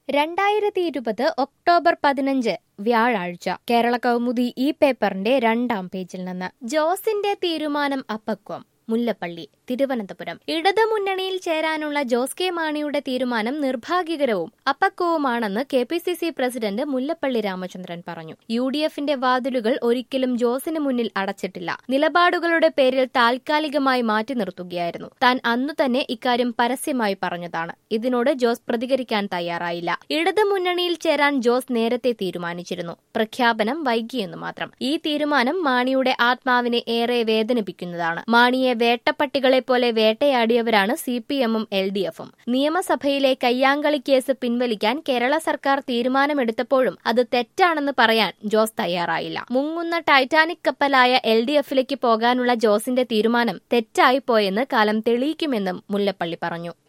2020 October 15 വ്യാഴാഴ്ച കേരള കൗമുദി ഈ പേപ്പറിന്റെ 2-ാം പേജിൽ നിന്ന് ജോസിന്റെ തീരുമാനം അപക്വം. മുല്ലപ്പള്ളി, തിരുവനന്തപുരം. ഇടതുമുന്നണിയിൽ ചേരാനുള്ള ജോസ് കെ മാണിയുടെ തീരുമാനം നിർഭാഗ്യകരവും അപക്വവുമാണെന്ന് KPCC പ്രസിഡന്റ് മുല്ലപ്പള്ളി രാമചന്ദ്രൻ പറഞ്ഞു. UDFന്റെ വാതിലുകൾ ഒരിക്കലും ജോസിന് മുന്നിൽ അടച്ചിട്ടില്ല. നിലപാടുകളുടെ പേരിൽ താൽക്കാലികമായി മാറ്റി നിർത്തുകയായിരുന്നു. താൻ അന്നു തന്നെ ഇക്കാര്യം പരസ്യമായി പറഞ്ഞതാണ്. ഇതിനോട് ജോസ് പ്രതികരിക്കാൻ തയ്യാറായില്ല. ഇടതുമുന്നണിയിൽ ചേരാൻ ജോസ് നേരത്തെ തീരുമാനിച്ചിരുന്നു. പ്രഖ്യാപനം വൈകിയെന്നു മാത്രം. ഈ തീരുമാനം മാണിയുടെ ആത്മാവിനെ ഏറെ വേദനിപ്പിക്കുന്നതാണ്. മാണിയെ വേട്ടപ്പട്ടികളെ പോലെ വേട്ടയാടിയവരാണ് CPM-ഉം LDF-ഉം. നിയമസഭയിലെ കയ്യാങ്കളി കേസ് പിൻവലിക്കാൻ കേരള സർക്കാർ തീരുമാനമെടുത്തപ്പോഴും അത് തെറ്റാണെന്ന് പറയാൻ ജോസ് തയ്യാറായില്ല. മുങ്ങുന്ന ടൈറ്റാനിക് കപ്പലായ LDF-ലേക്ക് പോകാനുള്ള ജോസിന്റെ തീരുമാനം തെറ്റായിപ്പോയെന്ന് കാലം തെളിയിക്കുമെന്നും മുല്ലപ്പള്ളി പറഞ്ഞു.